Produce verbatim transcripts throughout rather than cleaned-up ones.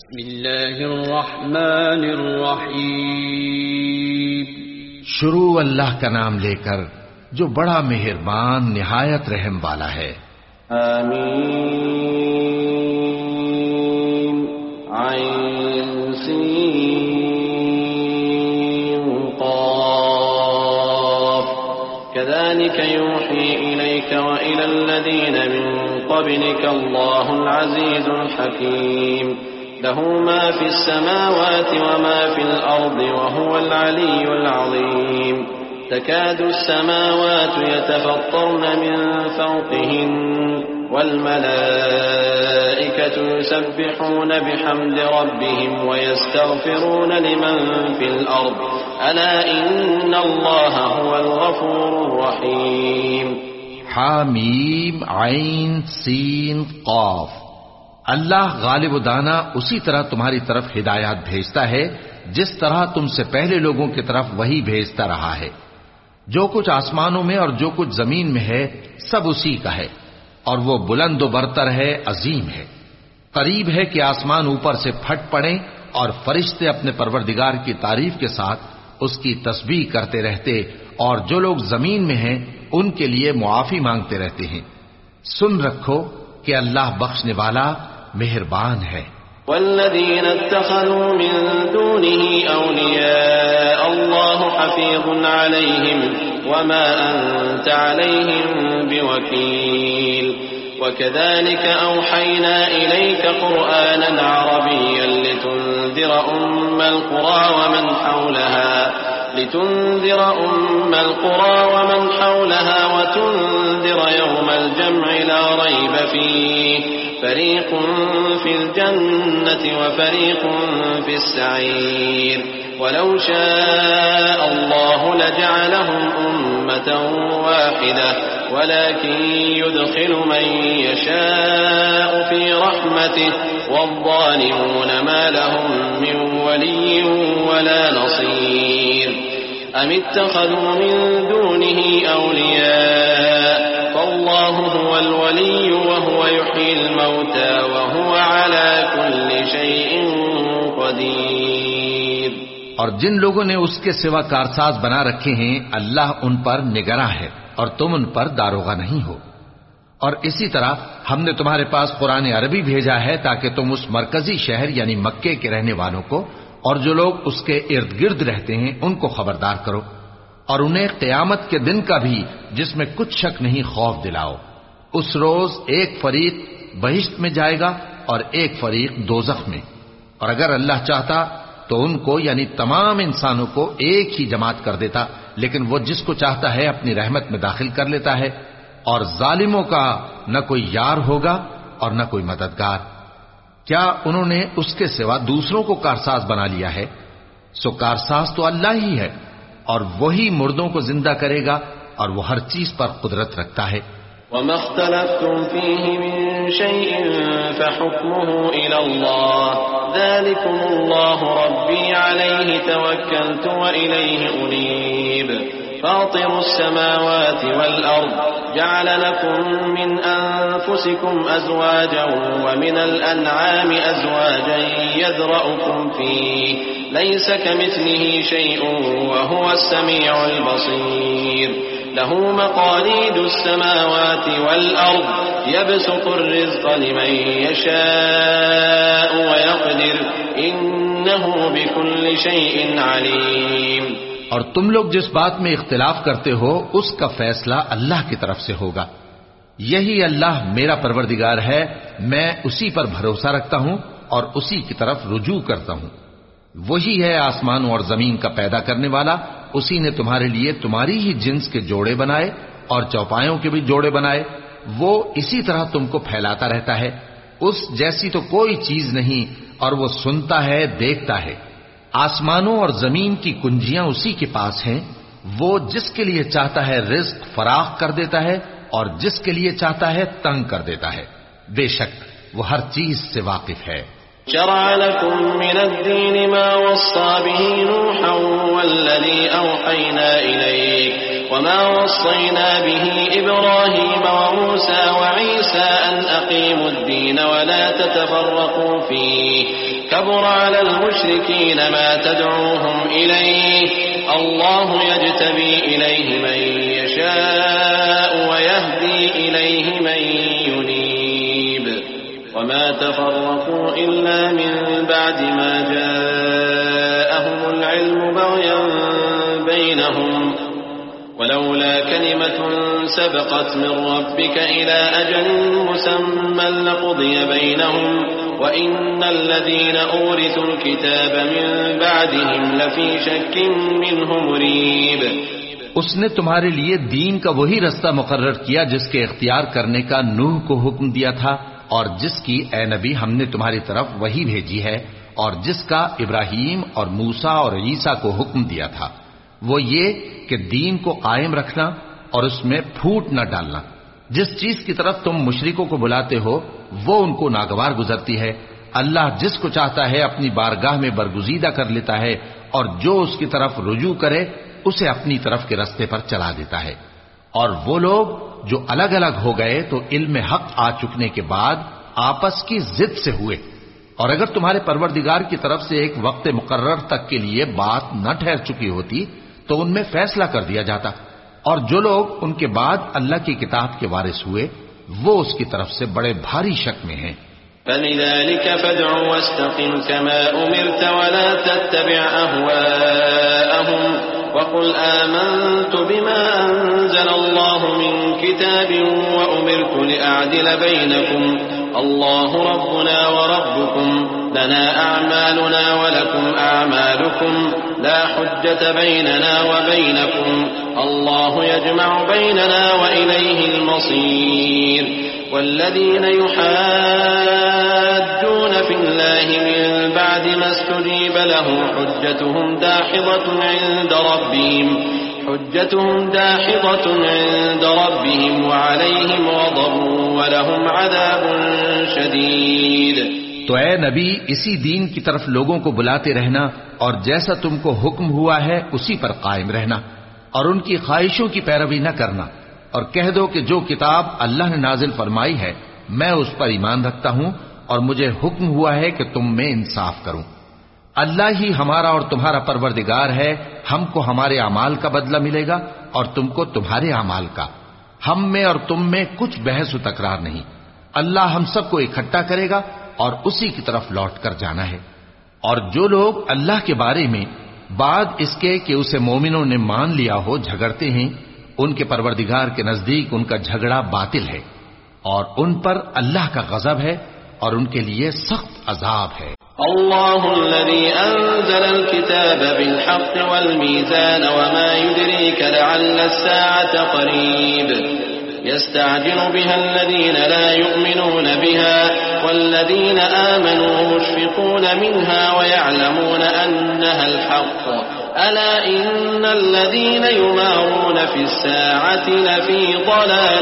بسم اللہ الرحمن الرحیم. شروع اللہ کا نام لے کر جو بڑا مہربان نہایت رحم والا ہے. آمین. عین سین قاف. كذلك يوحي إليك وإلى الذين من قبلك الله العزيز الحكيم. له ما في السماوات وما في الأرض وهو العلي العظيم. تكاد السماوات يتفطرن من فوقهن والملائكة يسبحون بحمد ربهم ويستغفرون لمن في الأرض ألا إن الله هو الغفور الرحيم. حامیم عین سین قاف. اللہ غالب و دانا اسی طرح تمہاری طرف ہدایات بھیجتا ہے جس طرح تم سے پہلے لوگوں کی طرف وہی بھیجتا رہا ہے. جو کچھ آسمانوں میں اور جو کچھ زمین میں ہے سب اسی کا ہے، اور وہ بلند و برتر ہے، عظیم ہے. قریب ہے کہ آسمان اوپر سے پھٹ پڑیں اور فرشتے اپنے پروردگار کی تعریف کے ساتھ اس کی تسبیح کرتے رہتے، اور جو لوگ زمین میں ہیں ان کے لیے معافی مانگتے رہتے ہیں. سن رکھو کہ اللہ بخشنے والا مہربان ہے. والذين اتخذوا من دونه أولياء الله حفيظ عليهم وما أنت عليهم بوكيل. وكذلك أوحينا إليك قرآنا عربيا لتنذر أم القرى ومن حولها لتنذر أم القرى ومن حولها وتنذر يوم الجمع لا ريب فيه فريق في الجنة وفريق في السعير. ولو شاء الله لجعلهم أمة واحدة ولكن يدخل من يشاء في رحمته والظالمون ما لهم من ولي ولا نصير. أم اتخذوا من دونه أولياء فالله هو الولي وهو يحيي الموتى وهو على كل شيء قدير. اور جن لوگوں نے اس کے سوا کارساز بنا رکھے ہیں اللہ ان پر نگراں ہے اور تم ان پر داروغہ نہیں ہو. اور اسی طرح ہم نے تمہارے پاس قرآن عربی بھیجا ہے تاکہ تم اس مرکزی شہر یعنی مکے کے رہنے والوں کو اور جو لوگ اس کے ارد گرد رہتے ہیں ان کو خبردار کرو، اور انہیں قیامت کے دن کا بھی جس میں کچھ شک نہیں خوف دلاؤ. اس روز ایک فریق بہشت میں جائے گا اور ایک فریق دوزخ میں، اور اگر اللہ چاہتا تو ان کو یعنی تمام انسانوں کو ایک ہی جماعت کر دیتا، لیکن وہ جس کو چاہتا ہے اپنی رحمت میں داخل کر لیتا ہے، اور ظالموں کا نہ کوئی یار ہوگا اور نہ کوئی مددگار. کیا انہوں نے اس کے سوا دوسروں کو کارساز بنا لیا ہے؟ سو کارساز تو اللہ ہی ہے، اور وہی مردوں کو زندہ کرے گا اور وہ ہر چیز پر قدرت رکھتا ہے. وما اختلفتم فيه من شيء فحكمه إلى الله ذلكم الله ربي عليه توكلت وإليه أنيب. فاطر السماوات والأرض جعل لكم من أنفسكم أزواجا ومن الأنعام أزواجا يذرأكم فيه ليس كمثله شيء وهو السميع البصير. له مقاليد السماوات والأرض يبسط الرزق لمن يشاء ويقدر إنه بكل شيء عليم. اور تم لوگ جس بات میں اختلاف کرتے ہو اس کا فیصلہ اللہ کی طرف سے ہوگا. یہی اللہ میرا پروردگار ہے، میں اسی پر بھروسہ رکھتا ہوں اور اسی کی طرف رجوع کرتا ہوں. وہی ہے آسمانوں اور زمین کا پیدا کرنے والا. اسی نے تمہارے لیے تمہاری ہی جنس کے جوڑے بنائے اور چوپایوں کے بھی جوڑے بنائے. وہ اسی طرح تم کو پھیلاتا رہتا ہے. اس جیسی تو کوئی چیز نہیں، اور وہ سنتا ہے، دیکھتا ہے. آسمانوں اور زمین کی کنجیاں اسی کے پاس ہیں. وہ جس کے لیے چاہتا ہے رزق فراخ کر دیتا ہے اور جس کے لیے چاہتا ہے تنگ کر دیتا ہے. بے شک وہ ہر چیز سے واقف ہے. شرع لكم من الدين ما وصى به نوحا والذي أوحينا إليك وما وصينا به إبراهيم وموسى وعيسى أن أقيموا الدين ولا تتفرقوا فيه كبر على المشركين ما تدعوهم إليه الله يجتبي إليه من يشاء ويهدي إليه من ينيب وما تفرقوا إلا من بعد ما جاءهم العلم بغيا بينهم ولولا كلمة سبقت من ربك إلى أجل مسمى لقضي بينهم وإن الذين أورثوا الكتاب من بعدهم لفي شك منه مريب. اس نے تمہارے لیے دین کا وہی رستہ مقرر کیا جس کے اختیار کرنے کا نوح کو حکم دیا تھا اور جس کی اے نبی ہم نے تمہاری طرف وہی بھیجی ہے اور جس کا ابراہیم اور موسیٰ اور عیسیٰ کو حکم دیا تھا، وہ یہ کہ دین کو قائم رکھنا اور اس میں پھوٹ نہ ڈالنا. جس چیز کی طرف تم مشرکوں کو بلاتے ہو وہ ان کو ناگوار گزرتی ہے. اللہ جس کو چاہتا ہے اپنی بارگاہ میں برگزیدہ کر لیتا ہے اور جو اس کی طرف رجوع کرے اسے اپنی طرف کے رستے پر چلا دیتا ہے. اور وہ لوگ جو الگ الگ ہو گئے تو علم حق آ چکنے کے بعد آپس کی ضد سے ہوئے، اور اگر تمہارے پروردگار کی طرف سے ایک وقت مقرر تک کے لیے بات نہ ٹھہر چکی ہوتی تو ان میں فیصلہ کر دیا جاتا. اور جو لوگ ان کے بعد اللہ کی کتاب کے وارث ہوئے وہ اس کی طرف سے بڑے بھاری شک میں ہیں. فَلِذَلِكَ فَادْعُ وَاسْتَقِمْ كَمَا أُمِرْتَ وَلَا تَتَّبِعْ أَهْوَاءَهُمْ وَقُلْ آمَنْتُ بِمَا أَنزَلَ اللَّهُ مِنْ كِتَابٍ وَأُمِرْتُ لِأَعْدِلَ بَيْنَكُمْ اللَّهُ رَبُّنَا وَرَبُّكُمْ لَنَا أَعْمَالُنَا وَلَكُمْ أَعْمَالُكُمْ لَا حُجَّةَ بَيْنَنَا وَبَيْنَكُمْ اللَّهُ يَجْمَعُ بَيْنَنَا وَإِلَيْهِ الْمَصِيرُ. والذين يحاجون في الله من بعد ما استجيب له حجتهم داحضة عند ربهم حجتهم داحضة عند ربهم وعليهم غضب ولهم عذاب شديد. تو اے نبی اسی دین کی طرف لوگوں کو بلاتے رہنا اور جیسا تم کو حکم ہوا ہے اسی پر قائم رہنا اور ان کی خواہشوں کی پیروی نہ کرنا، اور کہہ دو کہ جو کتاب اللہ نے نازل فرمائی ہے میں اس پر ایمان رکھتا ہوں اور مجھے حکم ہوا ہے کہ تم میں انصاف کروں. اللہ ہی ہمارا اور تمہارا پروردگار ہے، ہم کو ہمارے اعمال کا بدلہ ملے گا اور تم کو تمہارے اعمال کا. ہم میں اور تم میں کچھ بحث و تکرار نہیں. اللہ ہم سب کو اکٹھا کرے گا اور اسی کی طرف لوٹ کر جانا ہے. اور جو لوگ اللہ کے بارے میں بعد اس کے کہ اسے مومنوں نے مان لیا ہو جھگڑتے ہیں، ان کے پروردگار کے نزدیک ان کا جھگڑا باطل ہے اور ان پر اللہ کا غضب ہے اور ان کے لیے سخت عذاب ہے. اللہ الذي انزل الكتاب بالحق والميزان وما يدريك لعل الساعة قريب يستعجل بها الذين لا يؤمنون بها والذين آمنوا مشفقون منها ويعلمون أنها الحق ألا إن الذين يمارون في الساعة لفي ضلال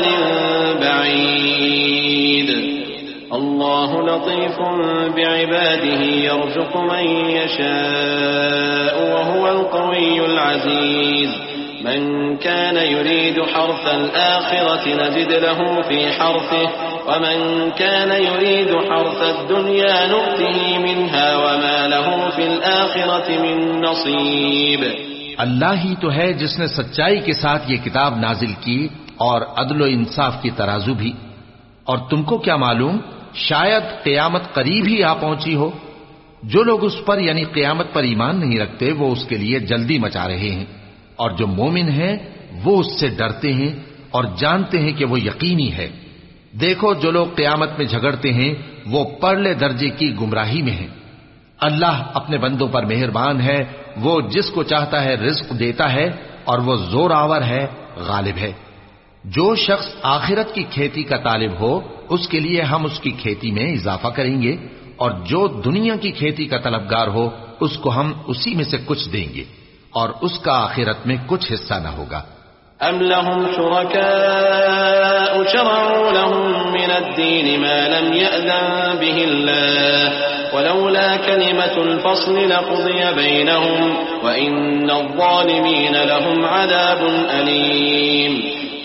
بعيد. الله لطيف بعباده يرزق من يشاء وهو القوي العزيز. من كان يريد حرث الآخرة نزد له في حرثه ومن كان يريد حرث الدنيا نؤته منها وما له في الآخرة من نصيب. اللہ ہی تو ہے جس نے سچائی کے ساتھ یہ کتاب نازل کی اور عدل و انصاف کی ترازو بھی. اور تم کو کیا معلوم شاید قیامت قریب ہی آ پہنچی ہو. جو لوگ اس پر یعنی قیامت پر ایمان نہیں رکھتے وہ اس کے لیے جلدی مچا رہے ہیں، اور جو مومن ہیں وہ اس سے ڈرتے ہیں اور جانتے ہیں کہ وہ یقینی ہے. دیکھو جو لوگ قیامت میں جھگڑتے ہیں وہ پرلے درجے کی گمراہی میں ہیں. اللہ اپنے بندوں پر مہربان ہے، وہ جس کو چاہتا ہے رزق دیتا ہے اور وہ زور آور ہے، غالب ہے. جو شخص آخرت کی کھیتی کا طالب ہو اس کے لیے ہم اس کی کھیتی میں اضافہ کریں گے، اور جو دنیا کی کھیتی کا طلبگار ہو اس کو ہم اسی میں سے کچھ دیں گے اور اس کا آخرت میں کچھ حصہ نہ ہوگا. ام لهم شركاء شرعوا لهم من الدين ما لم يأذن به الله ولولا كلمة الفصل لقضي بينهم وإن الظالمين لهم عذاب أليم.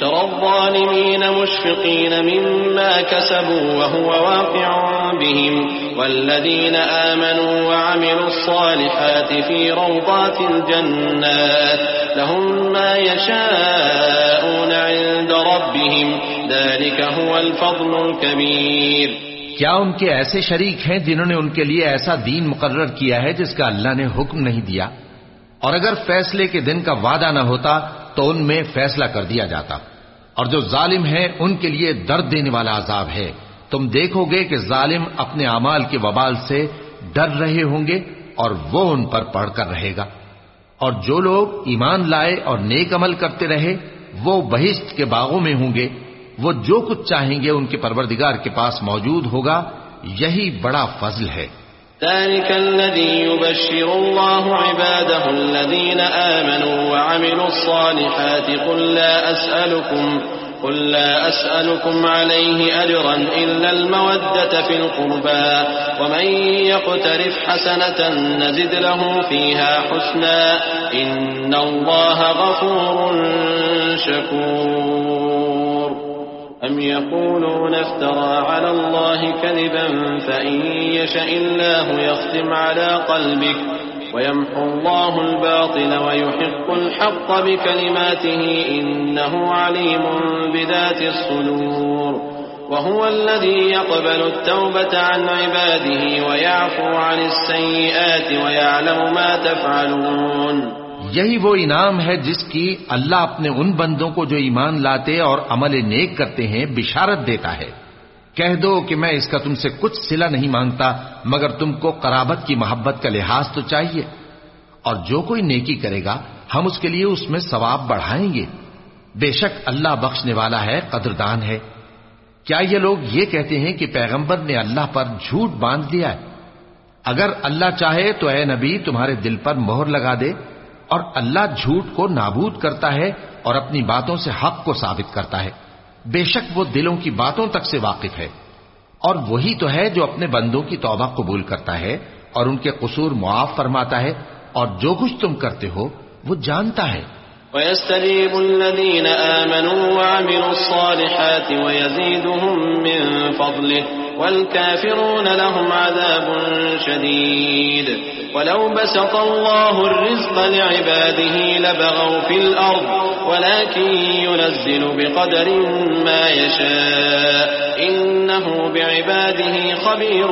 ترى الظالمين مشفقين مما كسبوا وهو واقع بهم والذين آمنوا وعملوا الصالحات في روضات الجنات لهم ما يشاءون عند ربهم ذلك هو الفضل الكبير. کیا ان کے ایسے شریک ہیں جنہوں نے ان کے لیے ایسا دین مقرر کیا ہے جس کا اللہ نے حکم نہیں دیا؟ اور اگر فیصلے کے دن کا وعدہ نہ ہوتا تو ان میں فیصلہ کر دیا جاتا. اور جو ظالم ہیں ان کے لیے درد دینے والا عذاب ہے. تم دیکھو گے کہ ظالم اپنے اعمال کے وبال سے ڈر رہے ہوں گے اور وہ ان پر پڑھ کر رہے گا. اور جو لوگ ایمان لائے اور نیک عمل کرتے رہے وہ بہشت کے باغوں میں ہوں گے. وہ جو کچھ چاہیں گے ان کے پروردگار کے پاس موجود ہوگا. یہی بڑا فضل ہے. ذلك الذي يبشر الله عباده الذين آمنوا وعملوا الصالحات قل لا أسألكم قل لا أسألكم عليه أجرا إلا المودة في القربى ومن يقترف حسنة نزد له فيها حسنا إن الله غفور شكور. أم يقولون افترى على الله كذبا فإن يشأ الله يختم على قلبك ويمحو الله الباطل ويحق الحق بكلماته إنه عليم بذات الصدور. وهو الذي يقبل التوبة عن عباده ويعفو عن السيئات ويعلم ما تفعلون. یہی وہ انعام ہے جس کی اللہ اپنے ان بندوں کو جو ایمان لاتے اور عمل نیک کرتے ہیں بشارت دیتا ہے. کہہ دو کہ میں اس کا تم سے کچھ صلہ نہیں مانگتا مگر تم کو قرابت کی محبت کا لحاظ تو چاہیے. اور جو کوئی نیکی کرے گا ہم اس کے لیے اس میں ثواب بڑھائیں گے. بے شک اللہ بخشنے والا ہے، قدردان ہے. کیا یہ لوگ یہ کہتے ہیں کہ پیغمبر نے اللہ پر جھوٹ باندھ لیا ہے؟ اگر اللہ چاہے تو اے نبی تمہارے دل پر مہر لگا دے. اور اللہ جھوٹ کو نابود کرتا ہے اور اپنی باتوں سے حق کو ثابت کرتا ہے. بے شک وہ دلوں کی باتوں تک سے واقف ہے. اور وہی تو ہے جو اپنے بندوں کی توبہ قبول کرتا ہے اور ان کے قصور معاف فرماتا ہے. اور جو کچھ تم کرتے ہو وہ جانتا ہے. وَيَسْتَجِيبُ الَّذِينَ آمَنُوا وَعَمِلُوا الصَّالِحَاتِ وَيَزِيدُهُم مِّن فَضْلِهِ وَالْكَافِرُونَ لَهُمْ عَذَابٌ شَدِيدٌ. وَلَوْ بَسَطَ اللَّهُ الرِّزْقَ لِعِبَادِهِ لَبَغَوْا فِي الْأَرْضِ وَلَكِن يُنَزِّلُ بِقَدَرٍ مَّا يَشَاءُ إِنَّهُ بِعِبَادِهِ خَبِيرٌ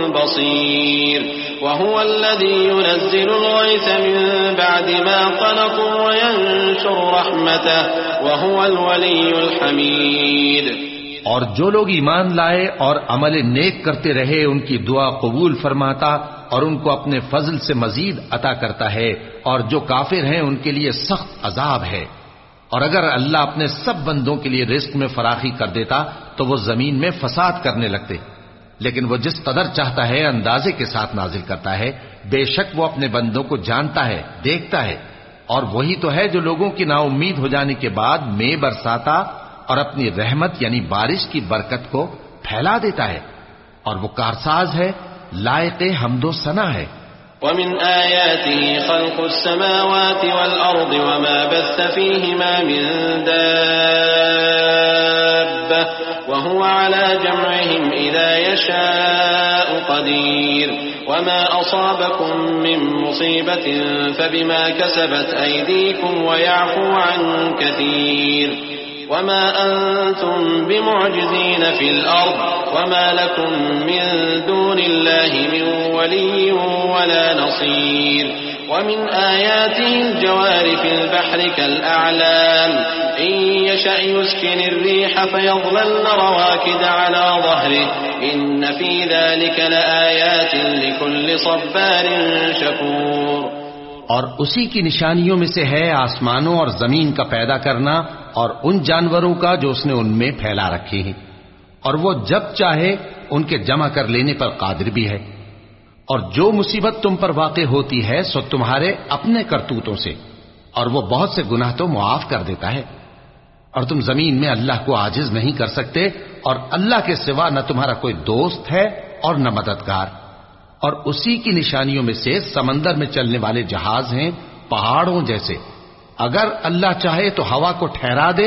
بَصِيرٌ. وَهُوَ الَّذِي يُنَزِّلُ الْغَيْثَ مِن بَعْدِ مَا قَنَطُوا وَيَنشُرُ رَحْمَتَهُ وَهُوَ الْوَلِيُّ الْحَمِيدُ. اور جو لوگ ایمان لائے اور عمل نیک کرتے رہے ان کی دعا قبول فرماتا اور ان کو اپنے فضل سے مزید عطا کرتا ہے. اور جو کافر ہیں ان کے لیے سخت عذاب ہے. اور اگر اللہ اپنے سب بندوں کے لیے رزق میں فراخی کر دیتا تو وہ زمین میں فساد کرنے لگتے. لیکن وہ جس قدر چاہتا ہے اندازے کے ساتھ نازل کرتا ہے. بے شک وہ اپنے بندوں کو جانتا ہے، دیکھتا ہے. اور وہی تو ہے جو لوگوں کی نا امید ہو جانے کے بعد میں برساتا اور اپنی رحمت یعنی بارش کی برکت کو پھیلا دیتا ہے. اور وہ کارساز ہے، لائق حمد و ثنا ہے. وَمِنْ آيَاتِهِ خَلْقُ السَّمَاوَاتِ وَالْأَرْضِ وَمَا بَثَّ فِيهِمَا مِنْ دَابَّةٍ وَهُوَ عَلَى جَمْعِهِمْ إِذَا يَشَاءُ قَدِيرٌ. وَمَا أَصَابَكُم مِّن مُّصِيبَةٍ فَبِمَا كَسَبَتْ أَيْدِيكُمْ وَيَعْفُو عَن كَثِيرٍ. وَمَا أَنتُم بِمُعْجِزِينَ فِي الْأَرْضِ وَمَا لَكُم مِّن دُونِ اللَّهِ مِن وَلِيٍّ وَلَا نَصِيرٍ. وَمِنْ آيَاتِهِ الْجَوَارِ فِي الْبَحْرِ كَالْأَعْلَامِ إِن يَشَأْ يُسْكِنِ الرِّيحَ فَيَظْلَلْنَ رَوَاكِدَ عَلَى ظَهْرِهِ إِنَّ فِي ذَلِكَ لَآيَاتٍ لِكُلِّ صَبَّارٍ شَكُورٍ. اور اسی کی نشانیوں میں سے ہے آسمانوں اور زمین کا پیدا کرنا اور ان جانوروں کا جو اس نے ان میں پھیلا رکھے ہیں. اور وہ جب چاہے ان کے جمع کر لینے پر قادر بھی ہے. اور جو مصیبت تم پر واقع ہوتی ہے سو تمہارے اپنے کرتوتوں سے، اور وہ بہت سے گناہ تو معاف کر دیتا ہے. اور تم زمین میں اللہ کو عاجز نہیں کر سکتے، اور اللہ کے سوا نہ تمہارا کوئی دوست ہے اور نہ مددگار. اور اسی کی نشانیوں میں سے سمندر میں چلنے والے جہاز ہیں پہاڑوں جیسے. اگر اللہ چاہے تو ہوا کو ٹھہرا دے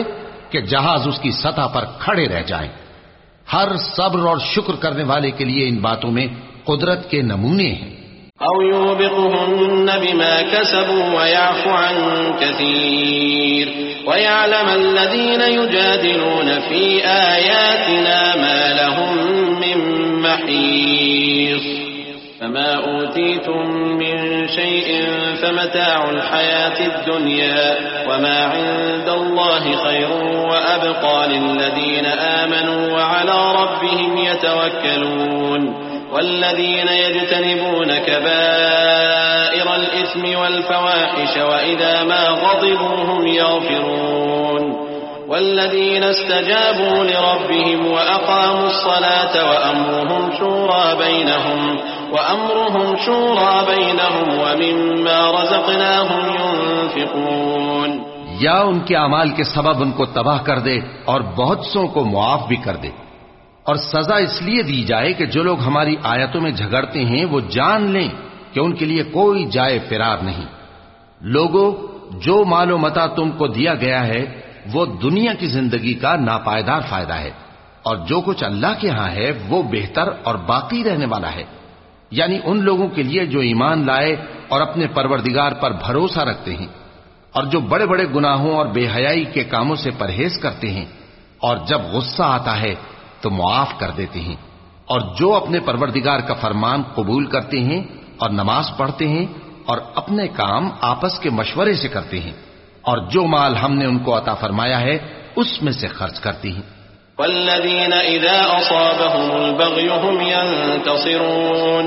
کہ جہاز اس کی سطح پر کھڑے رہ جائیں۔ ہر صبر اور شکر کرنے والے کے لیے ان باتوں میں قدرت کے نمونے ہیں۔ او يوبقهن بما كسبوا ويعفو عن كثير ويعلم الذين يجادلون في آياتنا ما لهم من محيص فما أوتيتم من شيء فمتاع الحياة الدنيا وما عند الله خير وأبقى للذين آمنوا وعلى ربهم يتوكلون والذين يجتنبون كبائر الإثم والفواحش وإذا ما غضبوا هم يغفرون والذين استجابوا لربهم وأقاموا الصلاة وأمرهم شورى بينهم وأمرهم شورى بينهم ومما رزقناهم ينفقون۔ یا ان کے اعمال کے سبب ان کو تباہ کر دے اور بہت سو کو معاف بھی کر دے، اور سزا اس لیے دی جائے کہ جو لوگ ہماری آیتوں میں جھگڑتے ہیں وہ جان لیں کہ ان کے لیے کوئی جائے فرار نہیں۔ لوگوں، جو مال و متاع تم کو دیا گیا ہے وہ دنیا کی زندگی کا ناپائیدار فائدہ ہے، اور جو کچھ اللہ کے ہاں ہے وہ بہتر اور باقی رہنے والا ہے، یعنی ان لوگوں کے لیے جو ایمان لائے اور اپنے پروردگار پر بھروسہ رکھتے ہیں، اور جو بڑے بڑے گناہوں اور بے حیائی کے کاموں سے پرہیز کرتے ہیں، اور جب غصہ آتا ہے تو معاف کر دیتے ہیں، اور جو اپنے پروردگار کا فرمان قبول کرتے ہیں اور نماز پڑھتے ہیں اور اپنے کام آپس کے مشورے سے کرتے ہیں، اور جو مال ہم نے ان کو عطا فرمایا ہے اس میں سے خرچ کرتے ہیں۔ والذين إذا أصابهم البغي هم ينتصرون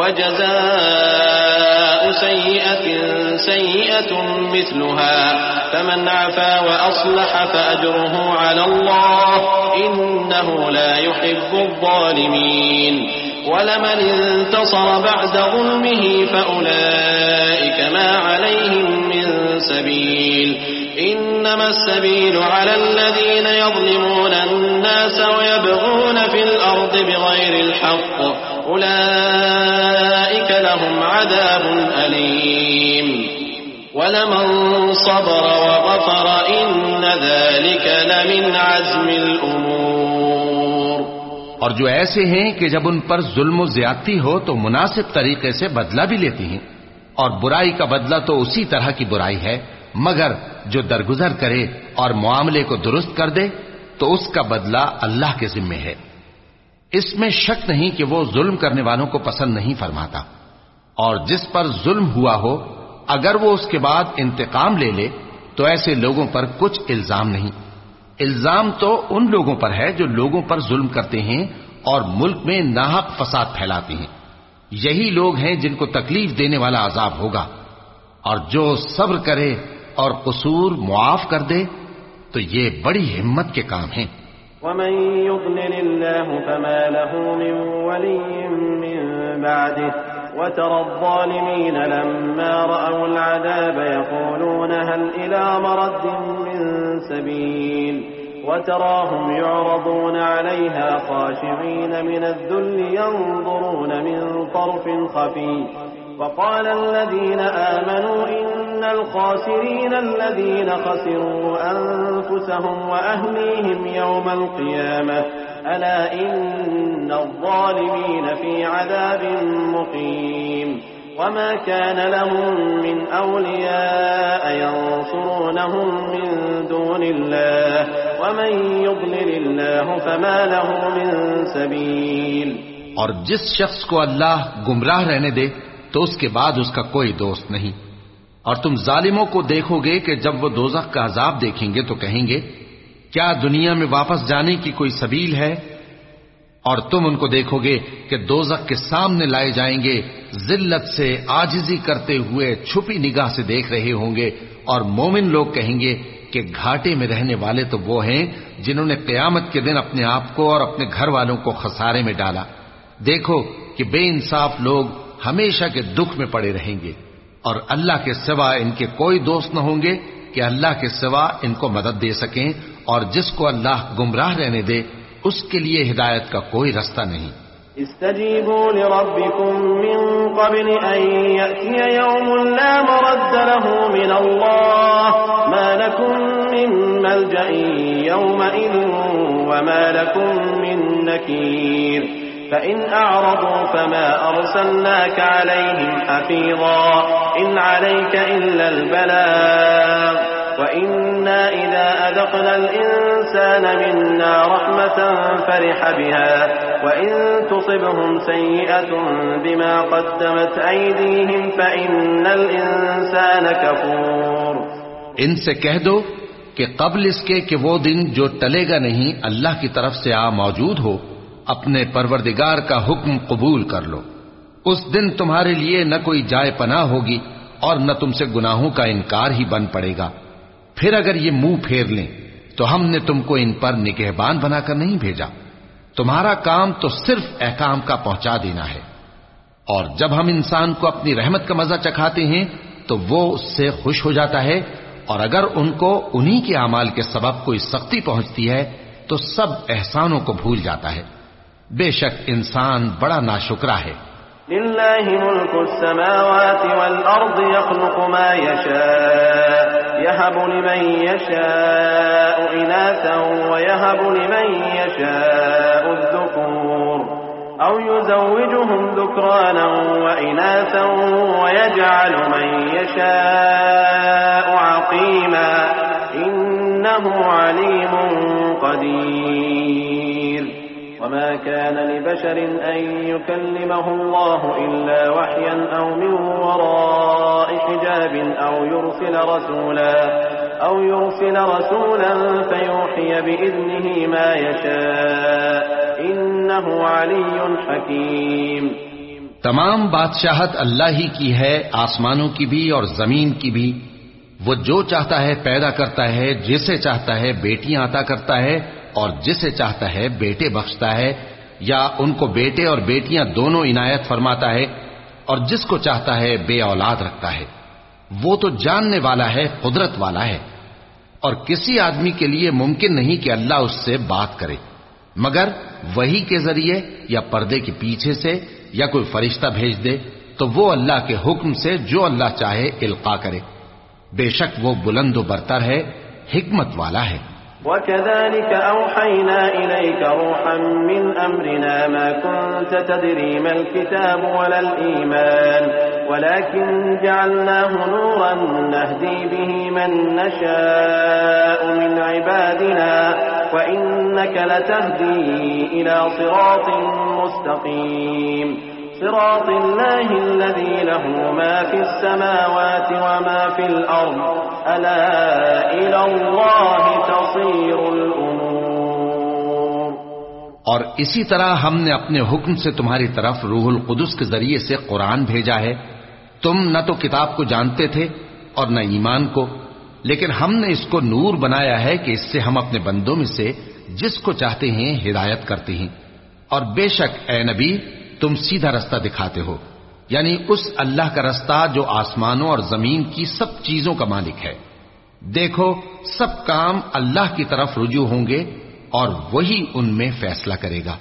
وجزاء سيئة سيئة مثلها فمن عفا وأصلح فأجره على الله إنه لا يحب الظالمين ولمن انتصر بعد ظلمه فأولئك ما عليهم من سبيل إنما السبيل على الذين يظلمون الناس ويبغون في الأرض بغير الحق أولئك لهم عذاب أليم ولمن صبر وغفر إن ذلك لمن عزم الأمور۔ اور جو ایسے ہیں کہ جب ان پر ظلم و زیادتی ہو تو مناسب طریقے سے بدلہ بھی لیتی ہیں، اور برائی کا بدلہ تو اسی طرح کی برائی ہے، مگر جو درگزر کرے اور معاملے کو درست کر دے تو اس کا بدلہ اللہ کے ذمے ہے۔ اس میں شک نہیں کہ وہ ظلم کرنے والوں کو پسند نہیں فرماتا، اور جس پر ظلم ہوا ہو اگر وہ اس کے بعد انتقام لے لے تو ایسے لوگوں پر کچھ الزام نہیں۔ الزام تو ان لوگوں پر ہے جو لوگوں پر ظلم کرتے ہیں اور ملک میں ناحق فساد پھیلاتے ہیں، یہی لوگ ہیں جن کو تکلیف دینے والا عذاب ہوگا، اور جو صبر کرے اور قصور معاف کر دے تو یہ بڑی ہمت کے کام ہیں۔ ومن يضلل الله فما له من ولي من بعده وترى الظالمين لما رأوا العذاب يقولون هل إلى مرد من سبيل وتراهم يعرضون عليها خاشعين من الذل ينظرون من طرف خفي وقال الذين آمنوا إن الخاسرين الذين خسروا أنفسهم وأهليهم يوم القيامة ألا إن الظالمين في عذاب مقيم وما كان لهم من أولياء ينصرونهم من دون الله ومن يضلل الله فما له من سبيل۔ اور جس شخص کو اللہ گمراہ رہنے دے تو اس کے بعد اس کا کوئی دوست نہیں، اور تم ظالموں کو دیکھو گے کہ جب وہ دوزخ کا عذاب دیکھیں گے تو کہیں گے کیا دنیا میں واپس جانے کی کوئی سبیل ہے؟ اور تم ان کو دیکھو گے کہ دوزخ کے سامنے لائے جائیں گے، ذلت سے عاجزی کرتے ہوئے چھپی نگاہ سے دیکھ رہے ہوں گے، اور مومن لوگ کہیں گے کہ گھاٹے میں رہنے والے تو وہ ہیں جنہوں نے قیامت کے دن اپنے آپ کو اور اپنے گھر والوں کو خسارے میں ڈالا۔ دیکھو کہ بے انصاف لوگ ہمیشہ کے دکھ میں پڑے رہیں گے، اور اللہ کے سوا ان کے کوئی دوست نہ ہوں گے کہ اللہ کے سوا ان کو مدد دے سکیں، اور جس کو اللہ گمراہ رہنے دے اس کے لیے ہدایت کا کوئی رستہ نہیں۔ استجيبوا لربكم من قبل أن يأتي يوم لا مرد له من الله ما لكم من ملجأ يومئذ وما لكم من نكير فإن أعرضوا فما أرسلناك عليهم حفيظا إن عليك إلا البلاغ وإنا إذا أذقنا الإنسان منا رحمة فرح بها وإن تصبهم سيئة بما قدمت أيديهم فإن الإنسان كفور. ان سے کہہ دو کہ قبل اس کے کہ وہ دن جو ٹلے گا نہیں اللہ کی طرف سے آ موجود ہو اپنے پروردگار کا حکم قبول کر لو. اس دن تمہارے لیے نہ کوئی جائے پناہ ہوگی اور نہ تم سے گناہوں کا انکار ہی بن پڑے گا. پھر اگر یہ منہ پھیر لیں تو ہم نے تم کو ان پر نگہبان بنا کر نہیں بھیجا. تمہارا کام تو صرف احکام کا پہنچا دینا ہے. اور جب ہم انسان کو اپنی رحمت کا مزہ چکھاتے ہیں تو وہ اس سے خوش ہو جاتا ہے، اور اگر ان کو انہی کے اعمال کے سبب کوئی سختی پہنچتی ہے تو سب احسانوں کو بھول جاتا ہے. بے شک انسان بڑا ناشکرا ہے. للہ ملک السماوات والارض يخلق ما يشاء يهب لمن يشاء إناثا ويهب لمن يشاء الذكور أو يزوجهم ذكرانا وإناثا ويجعل من يشاء عقيما إنه عليم قدير. وما كان لبشر أن يكلمه الله إلا وحيا أو من وراء حجاب أو يرسل رسولا أو يرسل رسولا فيوحي بإذنه ما يشاء إنه علي حكيم. تمام بادشاہت اللہ ہی کی ہے، آسمانوں کی بھی اور زمین کی بھی. وہ جو چاہتا ہے پیدا کرتا ہے، جسے چاہتا ہے بیٹیاں عطا کرتا ہے اور جسے چاہتا ہے بیٹے بخشتا ہے، یا ان کو بیٹے اور بیٹیاں دونوں عنایت فرماتا ہے، اور جس کو چاہتا ہے بے اولاد رکھتا ہے. وہ تو جاننے والا ہے، قدرت والا ہے. اور کسی آدمی کے لیے ممکن نہیں کہ اللہ اس سے بات کرے مگر وحی کے ذریعے یا پردے کے پیچھے سے یا کوئی فرشتہ بھیج دے تو وہ اللہ کے حکم سے جو اللہ چاہے القا کرے. بے شک وہ بلند و برتر ہے، حکمت والا ہے. وكذلك أوحينا إليك روحا من أمرنا ما كنت تدري ما الكتاب ولا الإيمان ولكن جعلناه نورا نهدي به من نشاء من عبادنا وإنك لتهدي إلى صراط مستقيم صراط الله الذي له ما في السماوات وما في الأرض ألا إلى الله تصير الأمور. اور اسی طرح ہم نے اپنے حکم سے تمہاری طرف روح القدس کے ذریعے سے قرآن بھیجا ہے. تم نہ تو کتاب کو جانتے تھے اور نہ ایمان کو، لیکن ہم نے اس کو نور بنایا ہے کہ اس سے ہم اپنے بندوں میں سے جس کو چاہتے ہیں ہدایت کرتے ہیں. اور بے شک اے نبی تم سیدھا رستہ دکھاتے ہو، یعنی اس اللہ کا رستہ جو آسمانوں اور زمین کی سب چیزوں کا مالک ہے. دیکھو سب کام اللہ کی طرف رجوع ہوں گے اور وہی ان میں فیصلہ کرے گا.